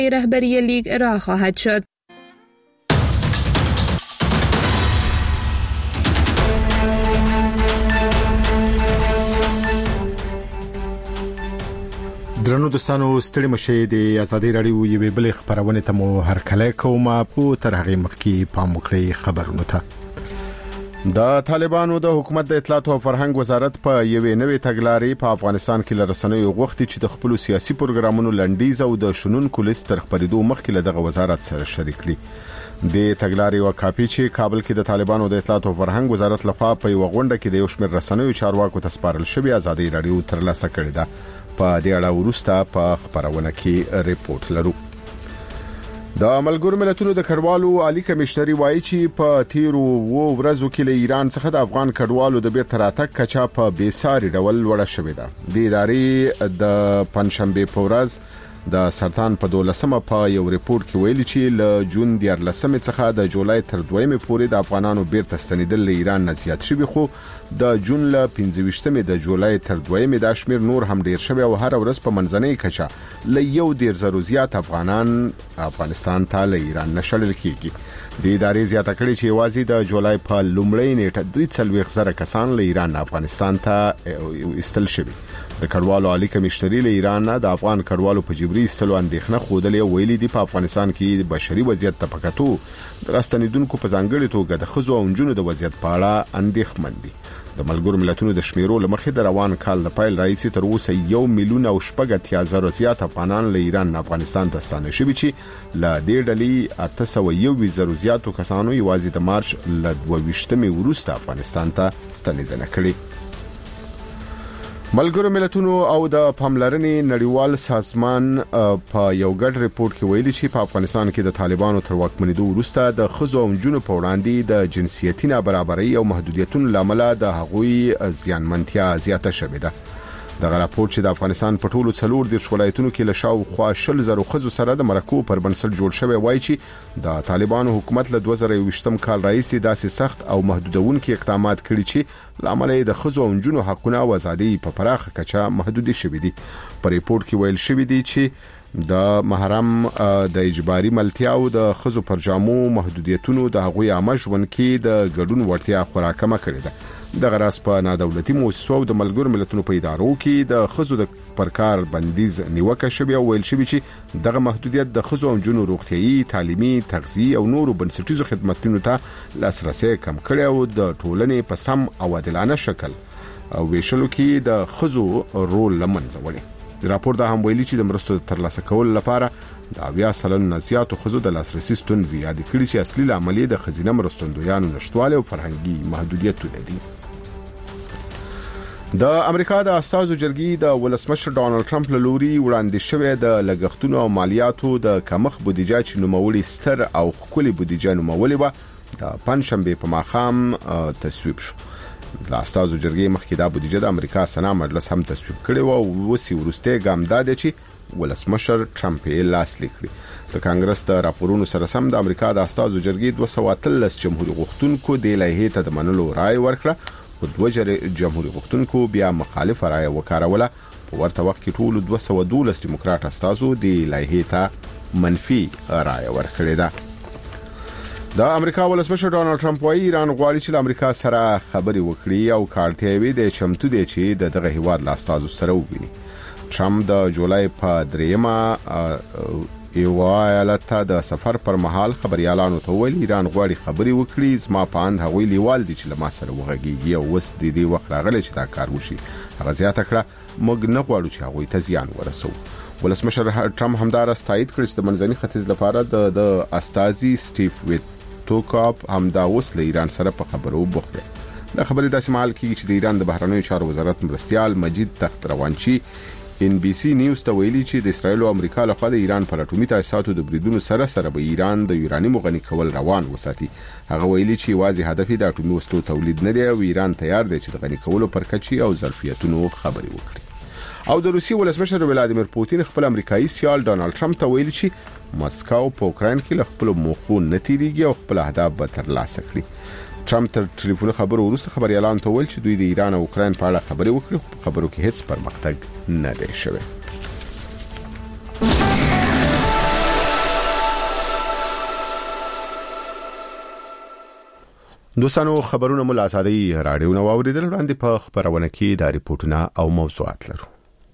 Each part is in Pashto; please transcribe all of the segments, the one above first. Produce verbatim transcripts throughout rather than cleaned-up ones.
رهبری لیگ را خواهد شد. درنو دوستانو ستړي مشه د آزادۍ رادیو یوې بلې خبرونه ته مو هرکلی کوم په تر هغه مخکې پام وکړئ خبرونه ته. د طالبانو د حکومت د اطلاعات او فرهنګ وزارت په یوې نوې تګلارې په افغانستان کې لرسنوي غوښتي چې د خپل سیاسي پروګرامونو لنډیز او د شنونکو لیست تر خبرېدو مخکې له دغه وزارت سره شریک کړي. د تګلارې او کاپی چې کابل کې د طالبانو د اطلاعات او فرهنګ وزارت لخوا په یو غونډه کې د یو شمېر رسنوي چارواکو ته سپارل شوی آزادۍ رادیو ترلاسه کړې ده. په دې اړه وروسته په خبرونه کې ریپورت لرو. د ملګرو ملتونو د کډوالو عالی کمشنري وایي چې په تیرو و ورځو کې له ایران څخه د افغان کډوالو د بیرته راتګ کچا په بیساري ډول لوړه شوې ده. د ادارې د پنځشنبه په ورځ د سرطان په دولسمه په یو ریپورت کې ویلي چې له جون دیارلسمه څخه د جولای تر دویمه پورې د افغانانو بیرته ستنیدل له ایران نه زیات شوي، خو د جون له پنځه ویشتمه د جولای تر دویمه د شمیر نور هم ډیر شوی او هر ورځ په منځنۍ کچه له یو ډیر زرو زیات افغانان افغانستان ته له ایران نشلل کیږي. د ادارې زیاته کړې چې واځي د جولای په لومړۍ نیټه دوه څلوېښت زره کسان له ایران افغانستان ته استل شوي. د کډوالو عالی کمشنري له ایران نه د افغان کډوالو په جبري استلو اندېښنه خوده ویلي دی په افغانستان کې بشري وضعیت ته پکاتو د راستنیدونکو په ځانګړي توګه د خزو او نجونو د وضعیت په اړه اندېښمن دي. د ملګرو ملتونو د شمیرو لمخې د روان کال د پایل رئیس تر اوسه یو میلیون او شپږ اتیا زره زیات افغانان له ایران افغانستان ته ستانه شوي چې له دې ډلې اته سوه یو زره زیاتو کسانو یوازې د مارچ له دوه ویشتمې وروسته افغانستان ته ستنېدنه کړې. ملګرو ملتونو او د پاملرنې نړیوال سازمان په یو ګډ ریپورت کې ویلي چې په افغانستان کې د طالبانو تر واکمنېدو وروسته د خزو او نجونو په وړاندې د جنسیتي نابرابرۍ او محدودیتونو لامل د هغوی زیانمنتیا زیاته شوې ده. دغه راپور چې د افغانستان په ټولو څلور دیرش ولایتونو کې له شاوخوا شل زره خزو سره د مرکو پر بنسټ جوړ شوی وایي چې د طالبانو حکومت له دوه زره یوویشتم کال راهیسې داسې سخت او محدودونکي اقدامات کړي چې لامل یې د خزو او نجونو حقونه او ازادي په پراخه کچه محدود شوي دي. په ریپورت کې ویل شوی دی چې د محرم د اجباري ملتیاو د خزو پر جامو محدودیتونو د هغوی عامه ژوند کې د ګډون وړتیا خورا کمه کړې ده. دغه راس په نادولتي مؤسسو او د ملګرو ملتونو په ادارو کې د خزو د پرکار بندیز نیوکه شوی او ویل شوی چې دغه محدودیت د خزو او نجونو روغتيایي، تعلیمي، تغذیه او نورو بنسټیزو خدماتو ته لاسرسي کم کړي او د ټولنې په سم او عادلانه شکل او ویشلو کې د خزو رول لمنځه وړي. راپور دا هم ویلي چې د مرستو ترلاسه کول لپاره د اویا سلنه زیاتو خزو د لاسرسي ستونزې یاد کړي چې اصلي لامل د خزینه مرستندویانو نشټواله او فرهنګي محدودیتونه دي. د امریکا د استازو جرګې د ولسمشر ډانلډ ټرمپ له لوري وړاندې شوې د لګښتونو او مالیاتو د کمښت بودیجه چې نوموړي ستر او ښکلي بودیجه نومولې وه د پنځشنبې په ماښام تصویب شو. د استازو جرګې مخکې دا بودیجه د امریکا سنا مجلس هم تصویب کړې و او اوس وروستی ګام دا دی چې ولسمشر ټرمپ یې لاسلیک کړي. د کانګرس د راپورونو سره سم د امریکا د استازو جرګې دوه سوه اتلس جمهوریت غوښتونکو د لایحې ته د منلو رائے ورکړه، خو دوه جمهوریت غوښتونکو بیا مخالفه رائے وکاروله. په ورته وخت کې ټول دوه سوه دولس دیموکرات استازو د لایحې ته منفي رائے ورکړې ده. د امریکا ولسمشر ډانلډ ټرمپ وايي ایران غواړي چې له امریکا سره خبرې وکړي او کارتیوي د چمتو دی چې د دغه هیواد له استازو سره وویني. ټرمپ د جولای په دریمه یو ایالت ته د سفر پر مهال خبريالانو ته ویل ایران غواړي خبرې وکړي، زما په اند هغوی لیوال دي چې له ما سره وغږیږي او اوس د دې وخت راغلی چې دا کار وشي. هغه زیاته کړه موږ نه غواړو چې هغوی ته زیان ورسو. ولسمشر ټرمپ همدارس تایید کړ چې د منځني ختیځ لپاره د د استازي سټیف ویټوکاپ همدا اوس له ایران سره په خبرو بوخت دی. دا خبرې داسې مهال کېږي چې د ایران د بهرنیو چارو وزارت مرستیال مجید تخت روانچی ان بي سي نیوز ته ویلي چې د اسرایل او امریکا لخوا د ایران پر اټومي تاسیساتو د بریدونو سره سره به ایران د یورانیم غني کول روان وساتي. هغه ویلي چې واځي هدف د اټومي وسلو تولید نه دی او ایران تیار دی چې د غني کولو پر کچي او ظرفیتونو خبري وکړي. او د روسي ولسمشر ولادیمیر پوتین خپل امریکایي سیال ډانلډ ټرمپ ته ویلي چې مسکو په اوکراین کې له خپل موخو نه تیریږي او خپل اهداف به ترلاسه کړي. ټرمپ تر ټلیفون خبرو وروسته خبريالان ته ویل چې دوی د ایران او اوکراین په اړه خبرې وکړي، خو خبرو کې هیڅ پرمختګ نه دی شوی. دوستانو خبرونه مو آزادي رادیو نو اوریدل وړاندې په خبرونه کې د ریپورتونه او موضوعات لرو.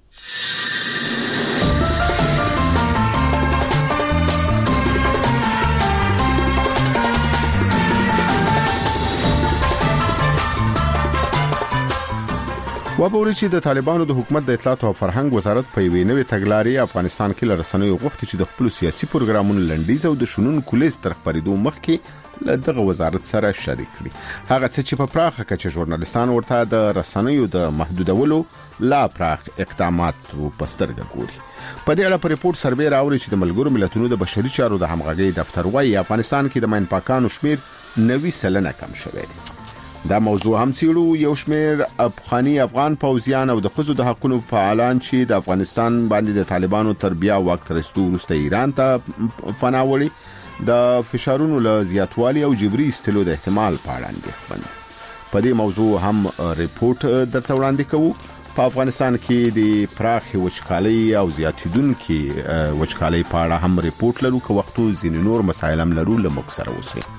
وبوري چې د طالبانو د حکومت د اطلاعات او فرهنګ وزارت په یوې نوې تګلارې افغانستان کې لرسنوي غوښتي چې د خپل سیاسي پروګرامونو لنډیز او د شنن کلیز تر خبرېدو مخکې له دغه وزارت سره شریک کړي. هغه څه چې په پراخه کچه ژورنالیستان ورته د رسنیو د محدودولو لا پراخ اقدامات په سترګه ګوري. په دې اړه په ریپورت سروې راوړي چې د ملګرو ملتونو د بشري چارو د همغږي دفتر وايي افغانستان کې د ماین پاکانو شمیر نوي سلنه کم شوی دی. دا موضوع هم څیړو. یو شمیر افغاني افغان پوځیان او د خزو د حقوقو فعالان چې د افغانستان باندې د طالبانو تربیه وخت ترستو ورسته ایران ته فناوړي د فشارونو له زیاتوالي او جبري استلو د احتمال په اړه اندېښمن. په دې موضوع هم ریپورت درته وړاندې کوو. په افغانستان کې د پراخي وچکالۍ او زیاتیدونکو وچکالۍ په اړه هم ریپورت لرو. که وختو ځین نور مسایل هم لرو لمک سره اوسئ.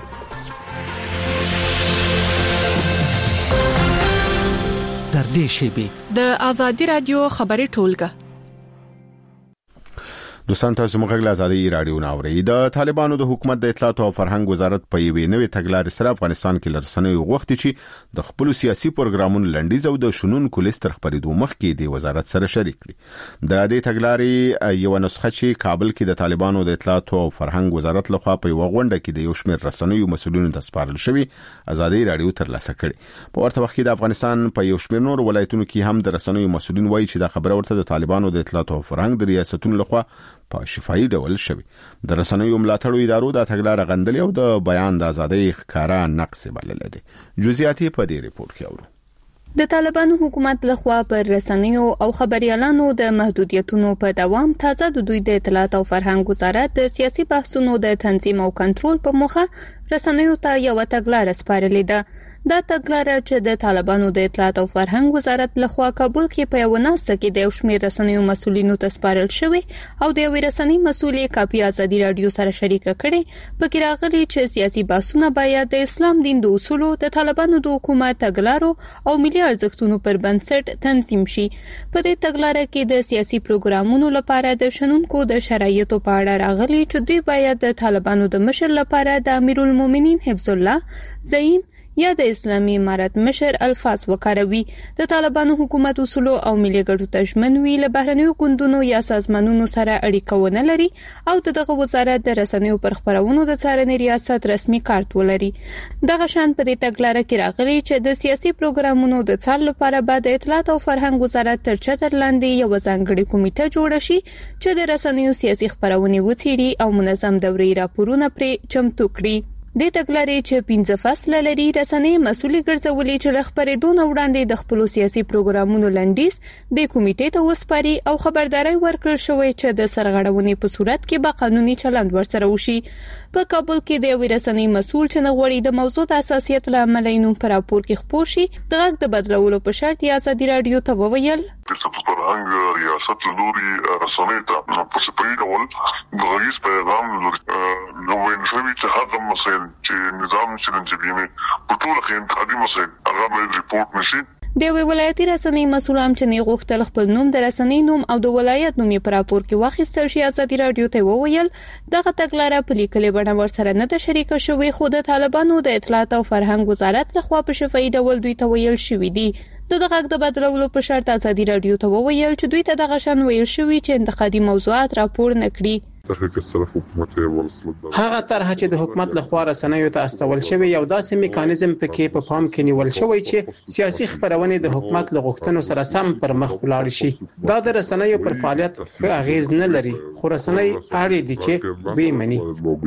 در دې شیبه د آزادی رادیو خبري ټولګه دوستان تاسو موږ له آزادی رادیو ناوړي. د طالبانو د حکومت د اطلاعات او فرهنګ وزارت په یوې نوې تګلارې سره افغانستان کې لرسنوي غوښتي چې د خپل سیاسي پروګرامونو لنډیز او د شنن کلیز تر خبرېدو مخکې د وزارت سره شریک کړي. د دې تګلارې یو نسخه چې کابل کې د طالبانو د اطلاعات او فرهنګ وزارت لخوا په یو غونډه کې د یو شمېر رسنوي مسؤلینو ته سپارل شوی آزادی رادیو ترلاسه کړي. په ورته وخت کې د افغانستان په یو شمېر نور ولایتونو کې هم د رسنوي مسؤلین وایي چې د خبره ورته د طالبانو د اطلاعات او فرهنګ د ریاستونو لخوا په شفاهي ډول شوی. د رسنیو ملاتړو ادارو د تګلارې غندلې او د بیان د ازادۍ ښکارا نقص بلل دي. جزئیات په دې ریپورت کې اورو. د طالبانو حکومت لخوا پر رسنیو او خبريالانو د محدودیتونو په دوام تازه د دوی د اطلاعات او فرهنګ وزارت د سیاسي بحثونو د تنظیم او کنټرول په موخه رسنیو ته یو تګلارې سپارلې ده. دا تګلارې چې د طالبانو د اطلاعات او فرهنګ وزارت لخوا کابل کې په یو ناسته کې د یو شمېر رسنیو مسؤلینو ته سپارل شوی او د یو رسنۍ مسؤلې کاپي آزادي رادیو سره شریک کړي. پکې راغلي چې سیاسي بحثونه باید د اسلام دین د اصولو، د طالبانو د حکومت تګلارو او ملي ارزښتونو پر بنسټ تنظیم شي. په دې تګلارې کې د سیاسي پروګرامونو لپاره د شنونکو د شرایطو په اړه راغلي چې دوی باید د طالبانو د مشر لپاره د امیرالمؤمنین حفظ الله زعیم یا د اسلامي امارت مشر الفاظ وکاروي. د طالبانو حکومت اصول او ملي ګټو ته ژمن وي، له بهرنیو ګوندونو یا سازمانونو سره اړیکه ونه لري او دغه وزارت د رسنیو پر خبرونو د څارنې ریاست رسمي کارت ولري. دغه شان په دې تګلارې کې راغلي چې د سیاسي پروګرامونو د څار لپاره بعد اطلاعات او فرهنګ وزارت تر چتر لاندې یو ځانګړي کمیټه جوړ شي چې د رسنیو سیاسي خبرونه وڅېړي او منظم دوري راپورونه پرې چمتو کړي. د تګلارې چې پنځه فصل لري رسنۍ مسؤلي ګرځولې چې خبرېدو نه وړاندې د خپل سیاسي پروګرامونو لنډیز د کمیټې ته وسپاري او خبرداري ورکړل شوې چې د سرغړونې په صورت کې به قانوني چلند ورسره وشي. په کابل کې د یو رسنۍ مسؤل چې نغوړي د موضوع د اساسیت لامل یې نوم پر راپور کې خپور شي د غږ د بدلولو په شرط یا آزادي رادیو ته وویل فرهنګ ریاست لوري رسنۍ ته په سپېډ ډول د غږیز پیغام نو وین شوی چې هغه مسایل چې نظام چلنجبینه په ټول کې انتخابي مسایل هغه باید ریپورت نشي. د وی ولایتي رسنۍ مسولام چې نه غوښتل خپل نوم د رسنۍ نوم او د ولایت نوم په راپور کې واخیستل شي آزادي رادیو ته وویل دغه تګلارې په لیکلې بڼه ورسره نه ده شریک شوې خو د طالبانو د اطلاعات او فرهنګ وزارت لخوا په شفاهي ډول دوی ته ویل شوې دي. د دغه د بدلولو په شرط آزادي رادیو ته وویل چې دوی ته دغه شان ویل شوې چې انتقادي موضوعات راپور نه کړي. هغه طرح چې د حکومت لخوا رسنیو ته استول شوی یو داسې میکانیزم پکې په پام کې نیول شوی چې سیاسي خبرونه د حکومت له غوښتنو سره سم پر مخ ولاړ شي. دا د رسنیو پر فعالیت ښه اغیز نه لري خو رسنۍ اړې دي چې به مني.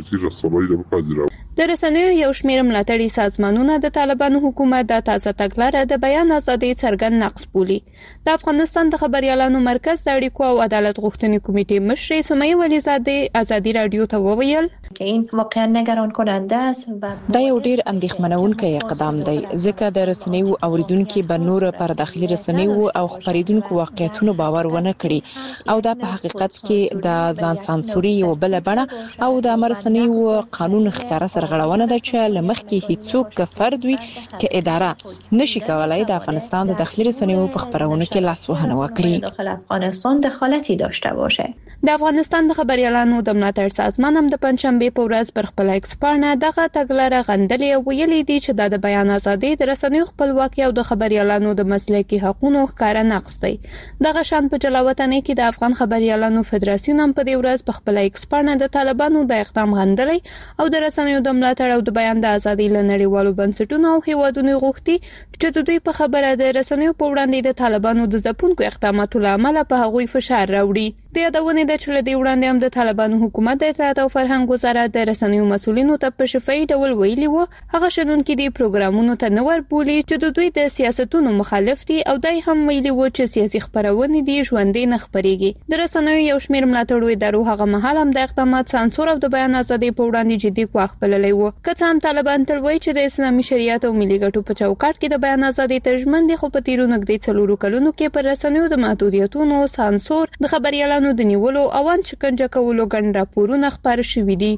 د رسنیو یو شمېر ملاتړي سازمانونه د طالبانو حکومت د تازه تګلارې د بیان ازادي څرګند نقص بولي. د افغانستان د خبريالانو مرکز د اړیکو او عدالت غوښتنې کمیټې مشر سمیه ولیزاده آزادی رادیو ته وویل که این واقعا نگران کننده است و دا یو ډیر اندېښمنونکی اقدام دی ځکه د رسنیو اوریدونکو په نور پر داخلي رسنیو او خبرېدونکو واقعیتونو باور ونه کړي او دا په حقیقت کې د ځان سانسوري او بل بڼه او د رسنیو قانون ښکارا سره سرغړونه ده چې لمخ کې هیڅوک که فرد وي که اداره نشي کولای د افغانستان د داخلي رسنیو په خبرونو کې لاسوهنه وکړي. داخل افغانستان دخالتی داشته باشه. د افغانستان د خبريالانو د ملاتړ سازمان هم د پنځشنبه په ورځ پر خپل ایکسپارنه دغه تګلاره غندلې او ویلي دي چې د بیان ازادي د رسنیو خپلواکي او د خبريالانو د مسلکي حقوقو ښکارا نقص دی. دغه شان په جلاوطنۍ کې د افغان خبريالانو فدراسیون هم په دې ورځ په خپل ایکسپارنه د طالبانو د اقدام غندلې او د رسنیو د ملاتړ او د بیان د ازادي لنړیوالو بنسټونو او هیوادونو غوښتي چې د دوی په خبره د رسنیو په وړاندې د طالبانو د ځپونکو اقداماتو لامل په هغوی فشار راوړي. د یادونه د چل دی وړاندې هم د طالبانو حکومت د اطلاعات او فرهنګ وزارت د رسنیو مسولینو ته په شفاهي ډول ویلي وو هغه شنونکو د پروګرامونو ته نور بولی چې د دوی د سیاستونو مخالف دي او دای هم ویلي وو چې سیاسي خبرونه دي ژوندې نه خبريږي. د رسنیو یو شمېر ملاتړو ادارو هغه مهال هم د اقدامات سانسور او د بیان ازادي په وړاندې جدي کوښښ بللی وو. که هم طالبان تل وایي چې د اسلامي شریعت او ملي ګټو په چوکاټ کې د بیان ازادي ترجمن دي خو په تیرو نږدې څلورو کلونو کې پر رسنیو د محدودیتونو سانسور د خبريالانو د نیولو اوان شکنجه کولو ګڼ راپورونه خبر شوي دي.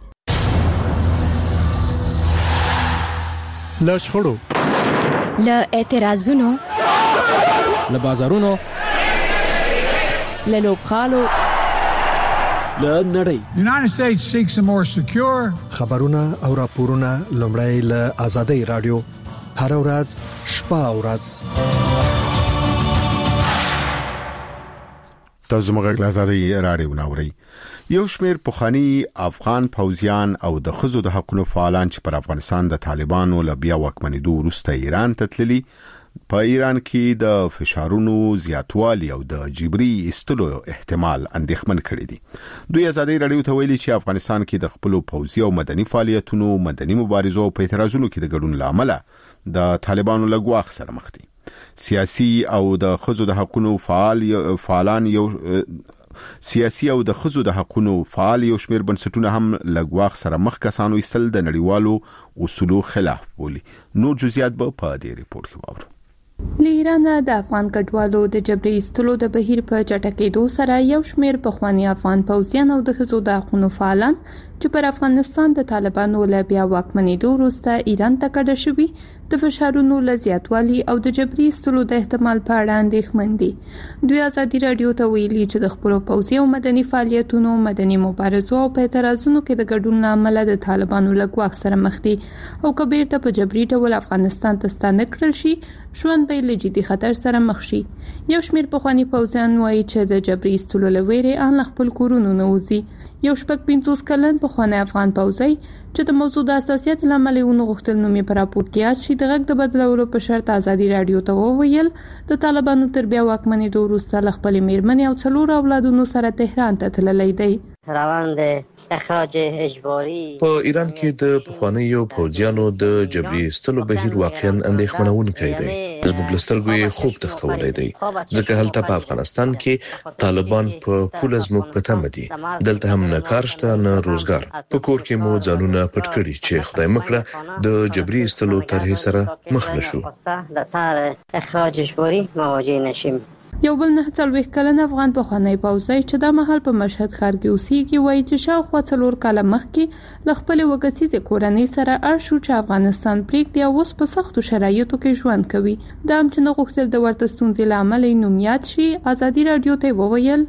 له شخړو، له اعتراضونو، له بازارونو، له لوبغالو، له نړۍ United States seeks a more secure خبرونه او راپورونه لومړی له آزادۍ رادیو هر ورځ شپه او ورځ تاسو موږ له آزادۍ رادیو ناوړي. یو شمېر پخوانی افغان پوځیان او د خزو د حقوقو فعالان چې پر افغانستان د طالبانو له بیا واکمنېدو وروسته ایران ته تللي په ایران کې د فشارونو زیاتوالی او د جبري استلو احتمال اندېښمن کړي دي. دوی آزادۍ رادیو ته ویلي چې افغانستان کې د خپل پوځي او مدني فعالیتونو مدني مبارزو په اعتراضونو کې د ګډون لامل د طالبانو له ګواښ سره مخ دي. سیاسي او د خزو د حقوقو فعال فعالان یو سیاسي او د خزو د حقوقو فعال یو شمېر بنسټونه هم لګواخ سره مخ کسانو ایستل د نړیوالو اصولو خلاف بولي. نور جزئیات به په دې ریپورت کې واورو. ایران د افغان کډوالو د جبري استلو د بهیر په چټکېدو سره یو شمېر پخوانی افغان پوځیان او د خزو د حقوقو فعالان چې پر افغانستان د طالبانو له بیا واکمنېدو وروسته ایران ته کډه شوي د فشارونو له زیاتوالي او د جبري استلو د احتمال په اړه اندېښمن دي. دوی آزادي رادیو ته ویلي چې د خپل پوځي او مدني فعالیتونو مدني مبارزو او په اعتراضونو کې د ګډون لامل د طالبانو له ګواښ سره مخ دي او کبیر ته په جبري ډول افغانستان ته ستانه کړل شي ژوند به له جدي خطر سره مخ شي. یو شمېر پخوانی پوځیان وایي چې د جبري استلو له ویرې ان خپل کورونو نه وځي. یو شپږ پنځوس کلن پخوانی افغان پوځي چې د موضوع د اساسیت لامل یې ونه غوښتل نو مې پر راپور کې یاد شي د غږ د بدلولو په شرط آزادي رادیو ته وویل د طالبانو تر بیا واکمنېدو وروسته له خپلې میرمنې او څلور اولادونو سره تهران ته تللی دی. روند اخراج اجباري په ایران کې د پخوانیو پوځیانو د جبري استلو بهیر واقعا اندېښمنونکی دی. زموږ لسترګو یې خوب تختولی دی ځکه هلته په افغانستان کې طالبان په پوله زموږ په تمه دي. دلته هم نه کار شته نه روزګار. په کور کې مو ځانونه پټ کړي چې خدای مکړه د جبري استلو طرحې سره مخ نشو. د طرح اخراج اجباري مواجه نشیم. یو بل نه څلوېښت کلن افغان پخوانی پوځي چې د مهال په مشهد ښار کې اوسېږي وایي چې شاوخوا څلور کاله مخکې له خپلې وګسیزې کورنۍ سره اړ شو چې افغانستان پرېږدي او اوس په سختو شرایطو کې ژوند کوي. دا هم چې نه غوښتل د ورته ستونزې له امله یې نوم یاد شي. آزادي رادیو ته وویل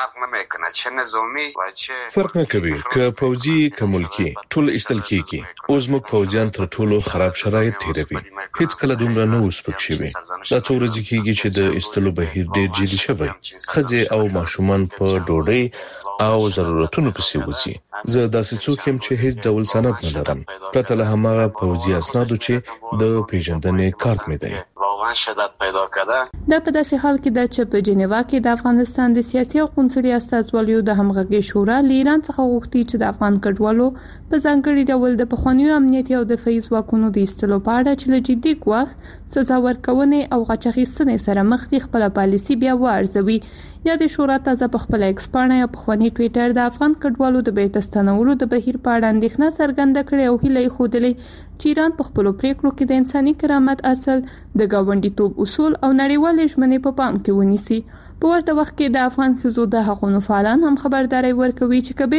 فرق نه کوي که پوځي که ملکی ټول ایستل کیږي. اوس موږ پوځیان تر ټولو خراب شرایط تیروي. هیڅ کله دومره نه اوس پک شوي. دا څو ورځې کیږي چې د ایستلو بهیر ډېر جدي شوی. ښځې او ماشومان په ډوډۍ او ضرورتونو پسې وځي. زه داسې څوک یم چې هیڅ ډول سند نه لرم پرته له هماغه پوځي اسنادو چې د پیژندنې کارت مې دی. دا په داسې حال کې ده چې په جنیوا کې د افغانستان د سیاسي او قونسلي استازوالیو د همغږي شورا له ایران څخه غوښتي چې د افغان کډوالو په ځانګړي ډول د پخوانیو امنیتي او دفاعي ځواکونو د ایستلو په اړه چې له جدي ګواښ سزا ورکونې او غچ اخیستنې سره مخ دي خپله پالیسي بیا وارزوي. یا د شورا تازه په خپل ایکس پاڼه یا پخوانی ټویټر د افغان کډوالو د بیرته ستنولو د بهیر په اړه اندېښنه څرګنده کړې او هیله یې ښودلې چې ایران په خپلو پریکړو کې د انساني کرامت اصل د ګاونډیتوب اصول او نړیوالې ژمنې په پام کې ونیسي. په ورته وخت کې د افغان ښځو د حقوقو فعالان هم خبرداري ورکوي چې